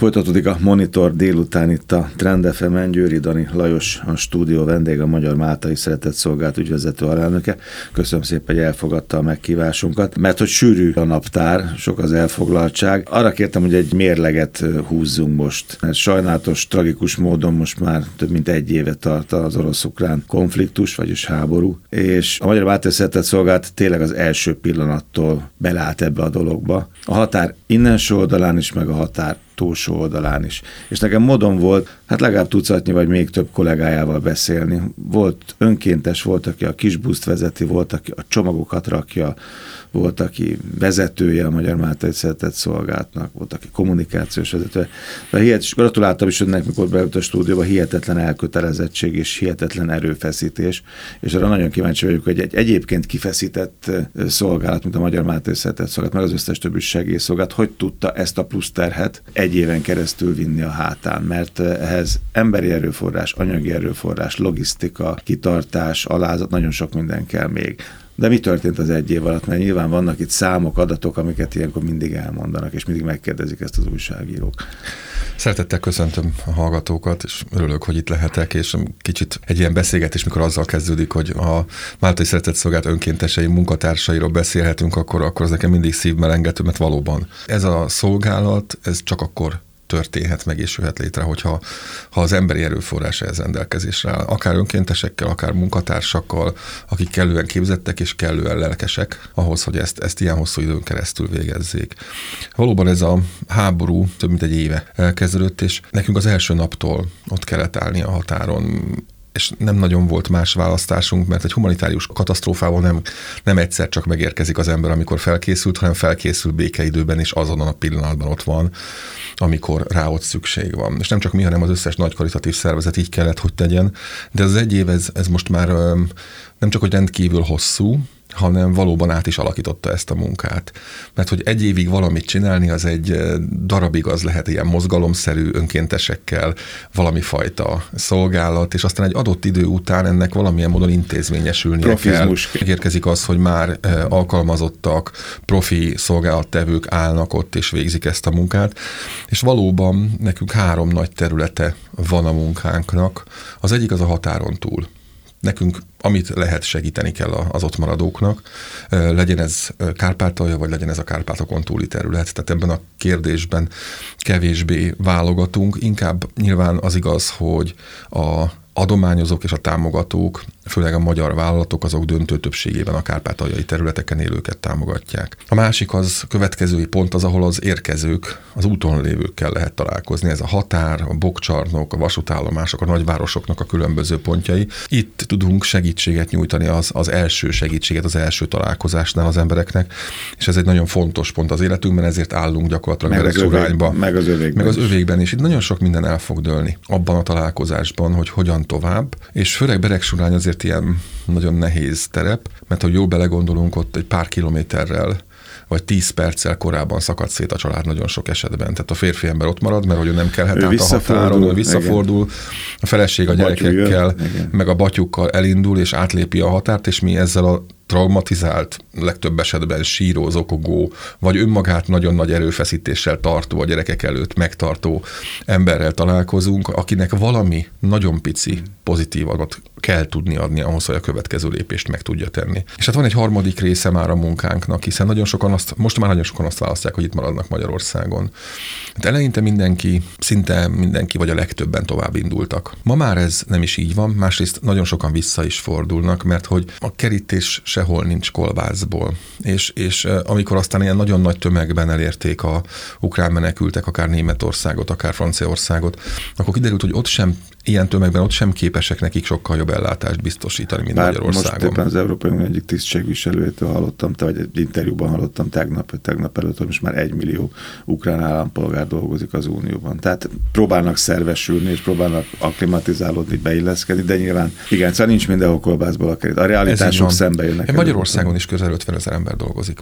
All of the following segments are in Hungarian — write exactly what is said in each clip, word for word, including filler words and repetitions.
Folytatódik a Monitor délután itt a Trend ef emen. Győri Dani Lajos a stúdió vendég, a Magyar Máltai Szeretett Szolgálat ügyvezető alelnöke. Köszönöm szépen, hogy elfogadta a meghívásunkat, mert hogy sűrű a naptár, sok az elfoglaltság. Arra kértem, hogy egy mérleget húzzunk most, mert sajnálatos, tragikus módon most már több mint egy éve tart az orosz-ukrán konfliktus, vagyis háború, és a Magyar Máltai Szeretett Szolgálat tényleg az első pillanattól beleállt ebbe a dologba. A határ innenső oldalán is, meg a határ túlsó oldalán is. És nekem módon volt, hát legalább tucatnyi vagy még több kollégájával beszélni. Volt önkéntes, volt, aki a kisbuszt vezeti, volt, aki a csomagokat rakja, volt, aki vezetője a Magyar Máltai Szeretett Szolgálatnak, volt, aki kommunikációs vezetője. De hihetes, gratuláltam is önnek, mikor beült a stúdióba, hihetetlen elkötelezettség és hihetetlen erőfeszítés, és arra nagyon kíváncsi vagyok, hogy egy egyébként kifeszített szolgálat, mint a Magyar Máltai Szeretett Szolgálat, meg az összes többi segélyszolgálat, hogy tudta ezt a plusz terhet egy éven keresztül vinni a hátán, mert ehhez emberi erőforrás, anyagi erőforrás, logisztika, kitartás, alázat, nagyon sok minden kell még. De mi történt az egy év alatt? Mert nyilván vannak itt számok, adatok, amiket ilyenkor mindig elmondanak, és mindig megkérdezik ezt az újságírók. Szeretettel köszöntöm a hallgatókat, és örülök, hogy itt lehetek, és kicsit egy ilyen beszélgetés, mikor azzal kezdődik, hogy a Máltai Szeretett Szolgálat önkéntesei, munkatársairól beszélhetünk, akkor, akkor az nekem mindig szívmelengető, mert valóban ez a szolgálat, ez csak akkor történhet meg és jöhet létre, hogyha ha az emberi erőforrás ehhez rendelkezésre áll. Akár önkéntesekkel, akár munkatársakkal, akik kellően képzettek és kellően lelkesek ahhoz, hogy ezt, ezt ilyen hosszú időn keresztül végezzék. Valóban ez a háború több mint egy éve elkezdődött, és nekünk az első naptól ott kellett állni a határon, és nem nagyon volt más választásunk, mert egy humanitárius katasztrófával nem, nem egyszer csak megérkezik az ember, amikor felkészült, hanem felkészül békeidőben, és azon a pillanatban ott van, amikor rá ott szükség van. És nem csak mi, hanem az összes nagy karitatív szervezet így kellett, hogy tegyen, de ez az egy év, ez, ez most már nem csak, hogy rendkívül hosszú, hanem valóban át is alakította ezt a munkát. Mert hogy egy évig valamit csinálni, az egy darabig az lehet ilyen mozgalomszerű önkéntesekkel, valami fajta szolgálat, és aztán egy adott idő után ennek valamilyen módon intézményesülnie Profizmus. kell. Megérkezik az, hogy már alkalmazottak, profi szolgálattevők állnak ott, és végzik ezt a munkát, és valóban nekünk három nagy területe van a munkánknak. Az egyik az a határon túl. Nekünk, amit lehet, segíteni kell az ott maradóknak, legyen ez Kárpátalja, vagy legyen ez a Kárpátokon túli terület. Tehát ebben a kérdésben kevésbé válogatunk. Inkább nyilván az igaz, hogy a adományozók és a támogatók, főleg a magyar vállalatok, azok döntő többségében a kárpátaljai területeken élőket támogatják. A másik az következői pont az, ahol az érkezők, az úton lévőkkel lehet találkozni. Ez a határ, a bokcsarnok, a vasútállomások, a nagyvárosoknak a különböző pontjai. Itt tudunk segítséget nyújtani, az, az első segítséget, az első találkozásnál az embereknek, és ez egy nagyon fontos pont az életünkben, ezért állunk gyakorlatilag Beregsurányba. Meg az övékben. Meg az övékben is. Itt nagyon sok minden el fog dőlni abban a találkozásban, hogy hogyan tovább, és főleg Beregsurány azért ilyen nagyon nehéz terep, mert ha jól belegondolunk, ott egy pár kilométerrel vagy tíz perccel korábban szakad szét a család nagyon sok esetben. Tehát a férfi ember ott marad, mert hogy ő nem kelhet át a határon, ő visszafordul, igen. A feleség a, a gyerekekkel, meg a batyukkal elindul, és átlépi a határt, és mi ezzel a traumatizált, legtöbb esetben síró, zokogó, vagy önmagát nagyon nagy erőfeszítéssel tartó, a gyerekek előtt megtartó emberrel találkozunk, akinek valami nagyon pici pozitívat kell tudni adni ahhoz, hogy a következő lépést meg tudja tenni. És hát van egy harmadik része már a munkánknak, hiszen nagyon sokan azt, most már nagyon sokan azt választják, hogy itt maradnak Magyarországon. Hát eleinte mindenki, szinte mindenki, vagy a legtöbben tovább indultak. Ma már ez nem is így van, másrészt nagyon sokan vissza is fordulnak, mert hogy a kerítés sehol nincs kolbászból. És, és amikor aztán ilyen nagyon nagy tömegben elérték a ukrán menekültek, akár Németországot, akár Franciaországot, akkor kiderült, hogy ott sem, ilyen tömegben ott sem képesek nekik sokkal jobb ellátást biztosítani, mint Bár Magyarországon. Most éppen az Európai Unió egyik tisztségviselőjétől hallottam, vagy egy interjúban hallottam tegnap, vagy tegnap előtt, hogy most már egy millió ukrán állampolgár dolgozik az Unióban. Tehát próbálnak szervesülni, és próbálnak akklimatizálódni, beilleszkedni, de nyilván igen, szóval nincs mindenhol kolbászból a kerít. A realitások szembe jönnek. Magyarországon is közel ötven ezer ember dolgozik már.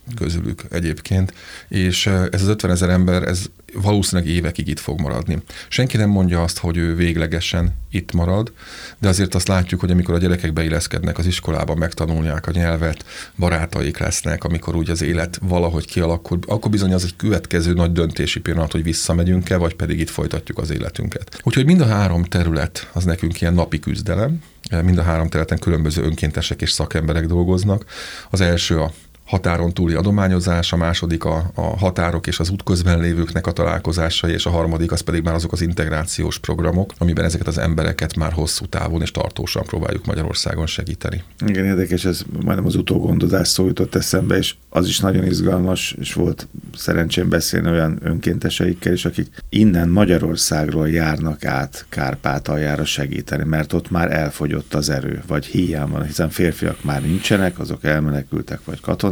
közülük egyébként, és ez az ötvenezer ember, ez valószínűleg évekig itt fog maradni. Senki nem mondja azt, hogy ő véglegesen itt marad, de azért azt látjuk, hogy amikor a gyerekek beilleszkednek az iskolában, megtanulják a nyelvet, barátaik lesznek, amikor úgy az élet valahogy kialakul, akkor bizony az egy következő nagy döntési pillanat, hogy visszamegyünk-e, vagy pedig itt folytatjuk az életünket. Úgyhogy mind a három terület az nekünk ilyen napi küzdelem, mind a három területen különböző önkéntesek és szakemberek dolgoznak. Az első a határon túli adományozás, a második a, a határok és az útközben lévőknek a találkozásai, és a harmadik az pedig már azok az integrációs programok, amiben ezeket az embereket már hosszú távon és tartósan próbáljuk Magyarországon segíteni. Igen, érdekes, ez majdnem az utógondozás szó jutott eszembe, és az is nagyon izgalmas, és volt szerencsém beszélni olyan önkénteseikkel is, akik innen Magyarországról járnak át Kárpátaljára segíteni, mert ott már elfogyott az erő, vagy hiány van, hiszen férfiak már nincsenek, azok elmenekültek, vagy katonák,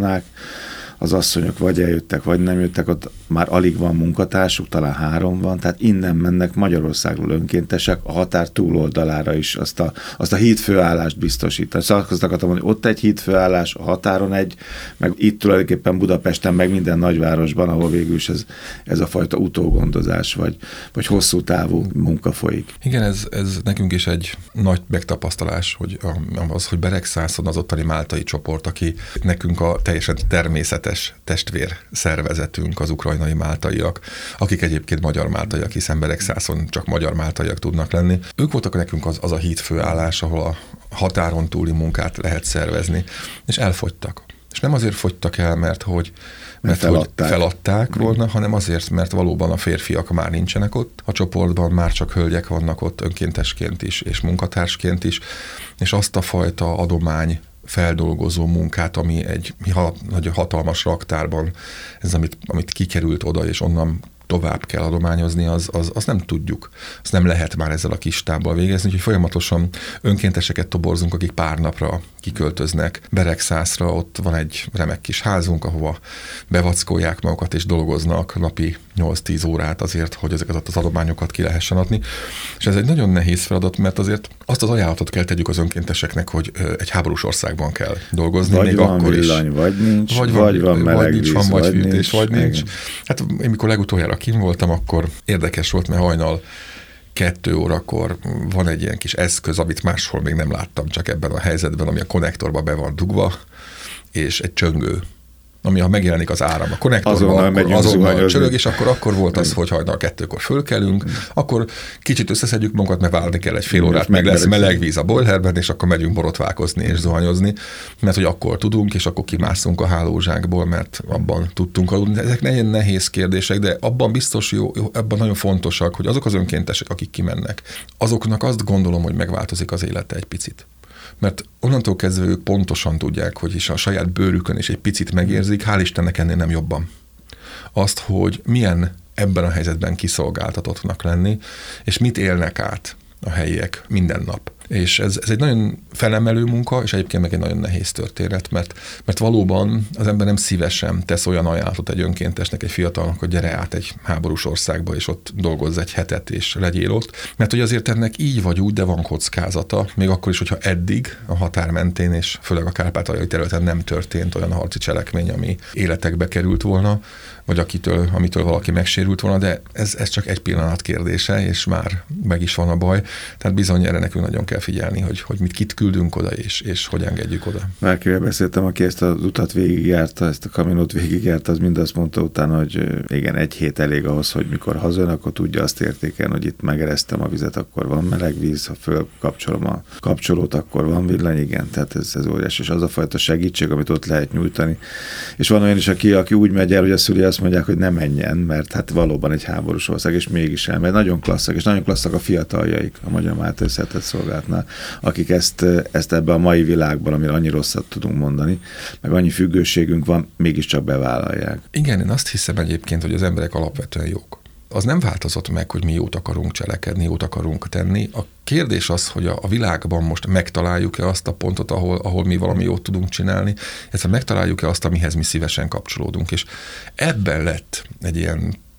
az asszonyok vagy eljöttek, vagy nem jöttek, ott már alig van munkatársuk, talán három van, tehát innen mennek Magyarországról önkéntesek a határ túloldalára is azt a, azt a hídfőállást biztosítani. Szóval azt akartam mondani, ott egy hídfőállás, a határon egy, meg itt tulajdonképpen Budapesten, meg minden nagyvárosban, ahol végül is ez, ez a fajta utógondozás, vagy, vagy hosszú távú munka folyik. Igen, ez, ez nekünk is egy nagy megtapasztalás, hogy az, hogy Beregszászon az ottani máltai csoport, aki nekünk a teljesen természetes testvér szervezetünk, az ukrajnai máltaiak, akik egyébként magyar máltaiak, hiszen Beregszászon csak magyar máltaiak tudnak lenni. Ők voltak nekünk az, az a hídfőállás, ahol a határon túli munkát lehet szervezni, és elfogytak. És nem azért fogytak el, mert hogy mert feladták, hogy feladták volna, hanem azért, mert valóban a férfiak már nincsenek ott, a csoportban már csak hölgyek vannak ott önkéntesként is, és munkatársként is, és azt a fajta adomány feldolgozó munkát, ami egy nagyon hatalmas raktárban, ez amit, amit kikerült oda, és onnan tovább kell adományozni, az, az, az nem tudjuk. Azt nem lehet már ezzel a kis tábbal végezni, úgyhogy folyamatosan önkénteseket toborzunk, akik pár napra kiköltöznek Beregszászra, ott van egy remek kis házunk, ahova bevackolják magukat és dolgoznak napi nyolc-tíz órát azért, hogy ezeket az adományokat ki lehessen adni. És ez egy nagyon nehéz feladat, mert azért azt az ajánlatot kell tegyük az önkénteseknek, hogy egy háborús országban kell dolgozni. Vagy még van akkor villany, is. vagy nincs, vagy, vagy van meleg vagy nincs, víz, van, vagy, vagy fűtés, nincs. vagy nincs. Igen. Hát én mikor legutoljára kim voltam, akkor érdekes volt, mert hajnal kettő órakor van egy ilyen kis eszköz, amit máshol még nem láttam, csak ebben a helyzetben, ami a konnektorba be van dugva, és egy csöngő, ami ha megjelenik az áram a konnektorban, akkor azonnal csörög, és akkor, akkor volt az, hogy hajnal kettőkor fölkelünk, akkor kicsit összeszedjük magunkat, mert várni kell egy fél órát, meg lesz meleg víz a boilerben, és akkor megyünk borotválkozni és zuhanyozni, mert hogy akkor tudunk, és akkor kimászunk a hálózsákból, mert abban tudtunk aludni. Ezek nagyon nehéz kérdések, de abban biztos jó, abban nagyon fontosak, hogy azok az önkéntesek, akik kimennek, azoknak azt gondolom, hogy megváltozik az élete egy picit. Mert onnantól kezdve ők pontosan tudják, hogy is a saját bőrükön is egy picit megérzik, hál' Istennek ennél nem jobban. Azt, hogy milyen ebben a helyzetben kiszolgáltatottnak lenni, és mit élnek át a helyiek minden nap. És ez, ez egy nagyon felemelő munka, és egyébként meg egy nagyon nehéz történet, mert, mert valóban az ember nem szívesen tesz olyan ajánlatot egy önkéntesnek, egy fiatalnak, hogy gyere át egy háborús országba, és ott dolgozz egy hetet, és legyél ott. Mert hogy azért ennek így vagy úgy, de van kockázata, még akkor is, hogyha eddig a határ mentén, és főleg a kárpátaljai területen nem történt olyan harci cselekmény, ami életekbe került volna, vagy akitől, amitől valaki megsérült volna, de ez, ez csak egy pillanat kérdése, és már meg is van a baj. Tehát bizony erre nekünk nagyon kell figyelni, hogy, hogy mit kit küldünk oda, és, és hogy engedjük oda. Márkivel beszéltem, aki ezt az utat végigjárta, ezt a kaminót végigjárta, az mind azt mondta utána, hogy igen, egy hét elég ahhoz, hogy mikor hazajön, akkor tudja azt értékelni, hogy itt megeresztem a vizet, akkor van meleg víz, ha fölkapcsolom a kapcsolót, akkor van villany, igen, tehát ez, ez óriás, és az a fajta segítség, amit ott lehet nyújtani. És van olyan is, aki, aki úgy megy el, hogy a szüli azt mondják, hogy ne menjen, mert hát valóban egy háborús ország, és mégis elmegy. Nagyon klasszak, és nagyon klasszak a fiataljaik a Magyar Máltai Szeretett Szolgálatnál, akik ezt, ezt ebben a mai világban, amire annyi rosszat tudunk mondani, meg annyi függőségünk van, mégiscsak bevállalják. Igen, én azt hiszem egyébként, hogy az emberek alapvetően jók. Az nem változott meg, hogy mi jót akarunk cselekedni, jót akarunk tenni. A kérdés az, hogy a, a világban most megtaláljuk-e azt a pontot, ahol, ahol mi valami jót tudunk csinálni, illetve megtaláljuk-e azt, amihez mi szívesen kapcsolódunk. És ebben lett egy ilyen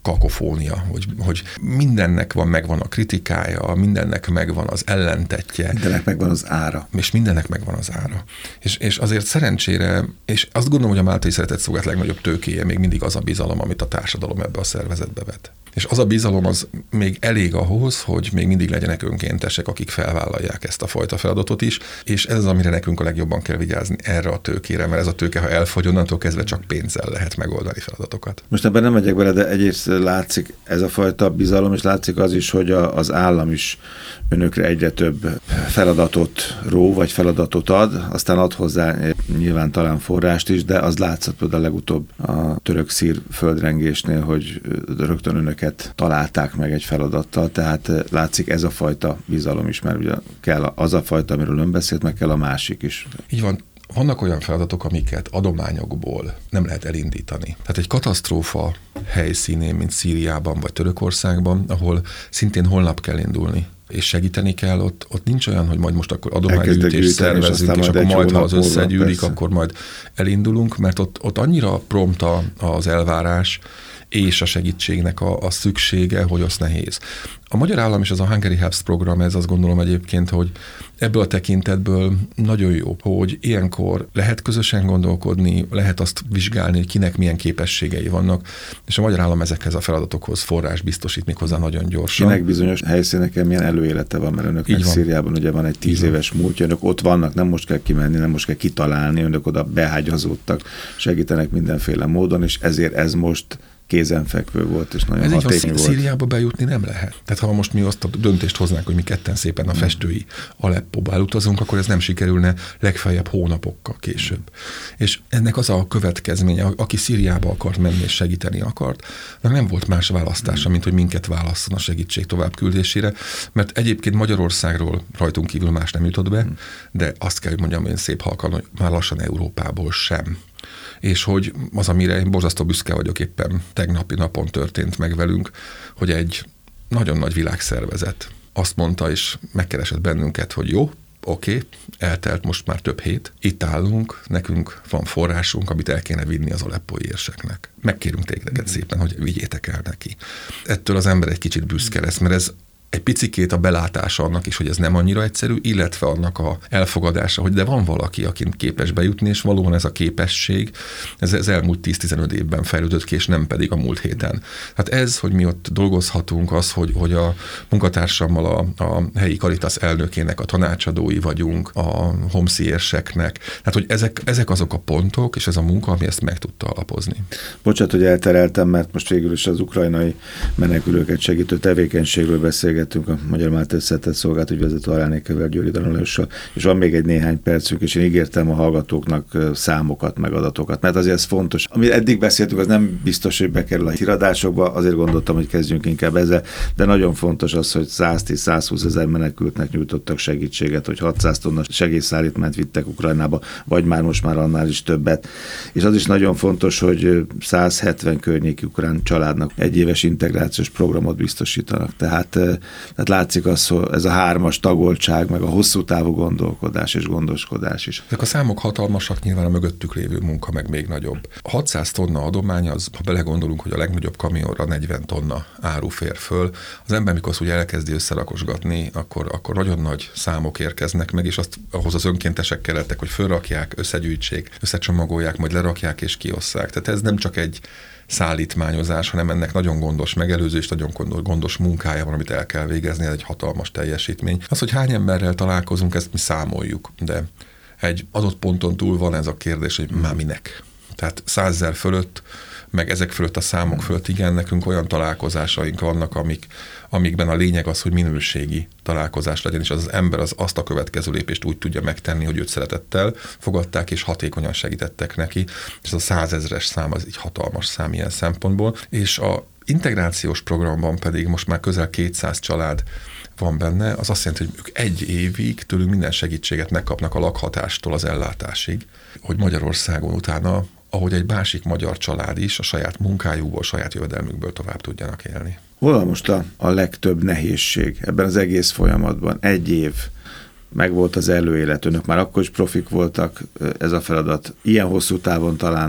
kakofónia, hogy, hogy mindennek van, megvan a kritikája, mindennek megvan az ellentetje. Mindennek megvan az ára. És mindennek megvan az ára. És, és azért szerencsére, és azt gondolom, hogy a Máltai Szeretett Szolgálat legnagyobb tőkéje még mindig az a bizalom, amit a társadalom ebbe a szervezetbe vet. És az a bizalom az még elég ahhoz, hogy még mindig legyenek önkéntesek, akik felvállalják ezt a fajta feladatot is, és ez az, amire nekünk a legjobban kell vigyázni, erre a tőkére, mert ez a tőke, ha elfogy, onnantól kezdve csak pénzzel lehet megoldani feladatokat. Most ebben nem megyek bele, de egyrészt látszik ez a fajta bizalom, és látszik az is, hogy a, az állam is önökre egyre több feladatot ró, vagy feladatot ad, aztán ad hozzá nyilván talán forrást is, de az látszott például legutóbb a török-szír földrengésnél, hogy rögtön önöket találták meg egy feladattal, tehát látszik ez a fajta bizalom is, mert ugye kell az a fajta, amiről ön beszélt, meg kell a másik is. Így van. Vannak olyan feladatok, amiket adományokból nem lehet elindítani. Tehát egy katasztrófa helyszínén, mint Szíriában vagy Törökországban, ahol szintén holnap kell indulni, és segíteni kell, ott, ott nincs olyan, hogy majd most akkor adománygyűjtést szervezünk, és, és akkor majd, ha az összegyűlik, akkor majd elindulunk, mert ott, ott annyira prompt az elvárás, és a segítségnek a, a szüksége, hogy az nehéz. A magyar állam és az a Hungary Helps program, ez azt gondolom egyébként, hogy ebből a tekintetből nagyon jó, hogy ilyenkor lehet közösen gondolkodni, lehet azt vizsgálni, hogy kinek milyen képességei vannak, és a magyar állam ezekhez a feladatokhoz forrás biztosít méghozzá nagyon gyorsan. Kinek bizonyos helyszíneken milyen előélete van, mert önöknek Szíriában ugye van egy tíz éves múltja, önök ott vannak, nem most kell kimenni, nem most kell kitalálni, önök oda behágyazódtak, segítenek mindenféle módon, és ezért ez most kézenfekvő volt, és nagyon ez hatékony volt. Szíriába bejutni nem lehet. Tehát ha most mi azt a döntést hoznánk, hogy mi ketten szépen a festői Aleppóba elutazunk, akkor ez nem sikerülne legfeljebb hónapokkal később. És ennek az a következménye, aki Szíriába akart menni és segíteni akart, de nem volt más választása, mint hogy minket válasszon a segítség továbbküldésére, mert egyébként Magyarországról rajtunk kívül más nem jutott be, de azt kell, hogy mondjam, én szép halkan, hogy már lassan Európából sem. És hogy az, amire én borzasztó büszke vagyok, éppen tegnapi napon történt meg velünk, hogy egy nagyon nagy világszervezet azt mondta, és megkeresett bennünket, hogy jó, oké, okay, eltelt most már több hét, itt állunk, nekünk van forrásunk, amit el kéne vinni az aleppói érseknek. Megkérünk téged szépen, hogy vigyétek el neki. Ettől az ember egy kicsit büszke lesz, mert ez egy picikét a belátása annak is, hogy ez nem annyira egyszerű, illetve annak a elfogadása, hogy de van valaki, akin képes bejutni, és valóban ez a képesség, ez az elmúlt tíz-tizenöt évben fejlődött ki, és nem pedig a múlt héten. Hát ez, hogy mi ott dolgozhatunk, az, hogy, hogy a munkatársammal a, a helyi Caritas elnökének a tanácsadói vagyunk, a homszi érseknek, hát hogy ezek, ezek azok a pontok, és ez a munka, ami ezt meg tudta alapozni. Bocsánat, hogy eltereltem, mert most végül is az ukrajnai menekülőket segítő tevékenységről beszél a Magyar Máltai Szeretett Szolgálat ügyvezető alelnökével, Győri Dani Lajossal, és van még egy néhány percük, és én ígértem a hallgatóknak számokat, meg adatokat, mert azért ez fontos. Amit eddig beszéltünk, az nem biztos, hogy bekerül a híradásokba, azért gondoltam, hogy kezdjünk inkább ezzel, de nagyon fontos az, hogy száztíz-százhúsz ezer menekültnek nyújtottak segítséget, hogy hatszáz tonna segélyszállítmányt vittek Ukrajnába, vagy már most már annál is többet. És az is nagyon fontos, hogy százhetven környéki ukrán családnak egyéves integrációs programot biztosítanak. Tehát Tehát látszik az, hogy ez a hármas tagoltság, meg a hosszú távú gondolkodás és gondoskodás is. Ezek a számok hatalmasak, nyilván a mögöttük lévő munka meg még nagyobb. hatszáz tonna adomány, az, ha belegondolunk, hogy a legnagyobb kamionra negyven tonna áru fér föl, az ember, mikor úgy elkezdi összerakosgatni, akkor, akkor nagyon nagy számok érkeznek meg, és azt ahhoz az önkéntesek kellettek, hogy fölrakják, összegyűjtsék, összecsomagolják, majd lerakják és kiosszák. Tehát ez nem csak egy szállítmányozás, hanem ennek nagyon gondos megelőzés, nagyon gondos munkája van, amit el kell végezni, ez egy hatalmas teljesítmény. Az, hogy hány emberrel találkozunk, ezt mi számoljuk, de egy adott ponton túl van ez a kérdés, hogy már minek. Tehát százezer fölött, meg ezek fölött a számok fölött, igen, nekünk olyan találkozásaink vannak, amik, amikben a lényeg az, hogy minőségi találkozás legyen, és az, az ember az azt a következő lépést úgy tudja megtenni, hogy őt szeretettel fogadták, és hatékonyan segítettek neki, és ez a százezres szám az egy hatalmas szám ilyen szempontból, és a integrációs programban pedig most már közel kétszáz család van benne, az azt jelenti, hogy ők egy évig tőlünk minden segítséget megkapnak a lakhatástól az ellátásig, hogy Magyarországon utána, ahogy egy másik magyar család is a saját munkájukból, a saját jövedelmükből tovább tudjanak élni. Hol van most a, a legtöbb nehézség ebben az egész folyamatban? Egy év, meg volt az előélet, önök már akkor is profik voltak, ez a feladat ilyen hosszú távon talán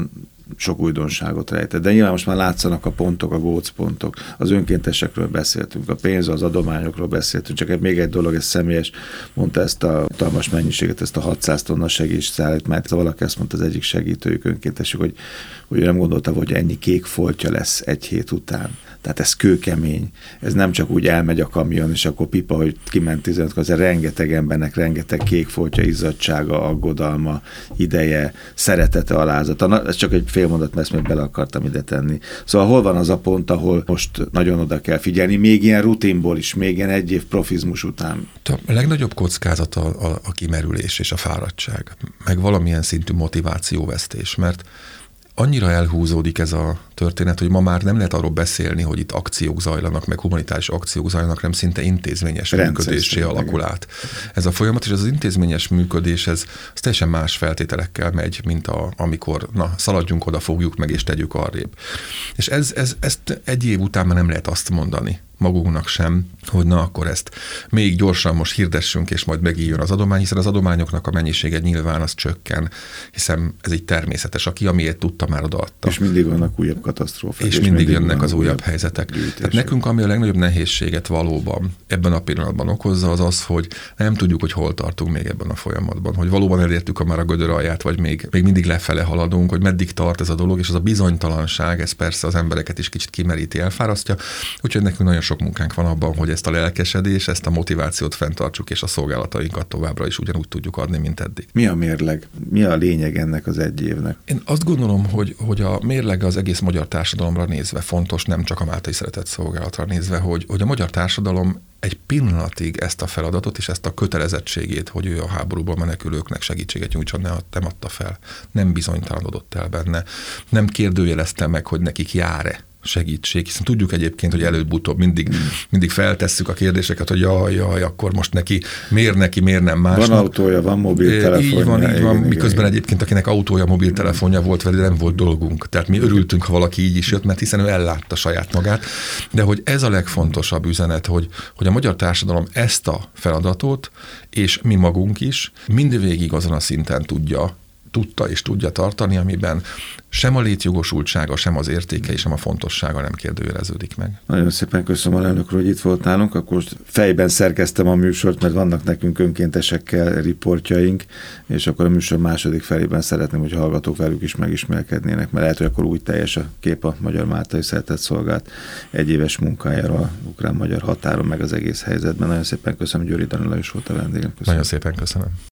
sok újdonságot rejtett. De nyilván most már látszanak a pontok, a gócpontok. Az önkéntesekről beszéltünk, a pénz, az adományokról beszéltünk, csak még egy dolog, ez személyes, mondta ezt a hatalmas mennyiséget, ezt a hatszáz tonna segélyszállítmányt. Valaki azt mondta, az egyik segítőjük, önkéntesük, hogy, hogy nem gondolta, hogy ennyi kék foltja lesz egy hét után. Tehát ez kőkemény. Ez nem csak úgy elmegy a kamion, és akkor pipa, hogy kiment tizenöt, az rengeteg embernek, rengeteg kékfoltja, izzadsága, aggodalma, ideje, szeretete, alázata. Na, ez csak egy fél mondat, mert ezt még bele akartam ide tenni. Szóval hol van az a pont, ahol most nagyon oda kell figyelni, még ilyen rutinból is, még ilyen egy év profizmus után? A legnagyobb kockázat a, a, a kimerülés és a fáradtság, meg valamilyen szintű motivációvesztés, mert annyira elhúzódik ez a történet, hogy ma már nem lehet arról beszélni, hogy itt akciók zajlanak, meg humanitárius akciók zajlanak, hanem szinte intézményes működésé alakul át. Ez a folyamat, és ez az intézményes működés, ez, ez teljesen más feltételekkel megy, mint a, amikor na, szaladjunk oda, fogjuk meg, és tegyük arrébb. És ez, ez, ezt egy év után már nem lehet azt mondani magunknak sem, hogy na akkor ezt még gyorsan most hirdessünk, és majd megíjjon az adomány, hiszen az adományoknak a mennyisége nyilván az csökken, hiszen ez így természetes, aki amiért tudta, már odaadta. És mindig vannak újabb katasztrófák. És, és mindig, mindig jönnek az újabb helyzetek. Gyűjtések. Tehát nekünk, ami a legnagyobb nehézséget valóban ebben a pillanatban okozza, az az, hogy nem tudjuk, hogy hol tartunk még ebben a folyamatban, hogy valóban elértük a már a gödör alját, vagy még, még mindig lefele haladunk, hogy meddig tart ez a dolog, és az a bizonytalanság, ez persze az embereket is kicsit kimeríti, elfárasztja, úgyhogy nekünk nagyon sok munkánk van abban, hogy ezt a lelkesedés, ezt a motivációt fenntartsuk, és a szolgálatainkat továbbra is ugyanúgy tudjuk adni, mint eddig. Mi a mérleg? Mi a lényeg ennek az egy évnek? Én azt gondolom, hogy, hogy a mérleg az egész magyar társadalomra nézve fontos, nem csak a Máltai Szeretett Szolgálatra nézve, hogy, hogy a magyar társadalom egy pillanatig ezt a feladatot és ezt a kötelezettségét, hogy ő a háborúból menekülőknek segítséget nyújtson, nem adta fel. Nem bizonytalanodott el benne. Nem kérdőjelezte meg, hogy nekik jár-e segítség, hiszen tudjuk egyébként, hogy előbb-utóbb mindig, mindig feltesszük a kérdéseket, hogy jaj, jaj, akkor most neki, miért neki, miért nem másnak. Van autója, van mobiltelefonja. Így van, így van, igen, miközben igen. egyébként akinek autója, mobiltelefonja volt, vele nem volt dolgunk. Tehát mi örültünk, ha valaki így is jött, mert hiszen ő ellátta saját magát. De hogy ez a legfontosabb üzenet, hogy, hogy a magyar társadalom ezt a feladatot, és mi magunk is mindvégig azon a szinten tudja, tudta és tudja tartani, amiben sem a létjogosultsága, sem az értéke, sem a fontossága nem kérdőjeleződik meg. Nagyon szépen köszönöm, elnök úr, hogy itt volt nálunk. Akkor most fejben szerkeztem a műsort, mert vannak nekünk önkéntesekkel riportjaink, és akkor a műsor második felében szeretném, hogy a hallgatók velük is megismerkednének, mert lehet, hogy akkor úgy teljes a kép a Magyar Máltai Szeretett Szolgálat egyéves munkájáról ukrán-magyar határon, meg az egész helyzetben. Nagyon szépen köszönöm, Győri Dani Lajos volt a vendégem. Köszönöm. Nagyon szépen köszönöm.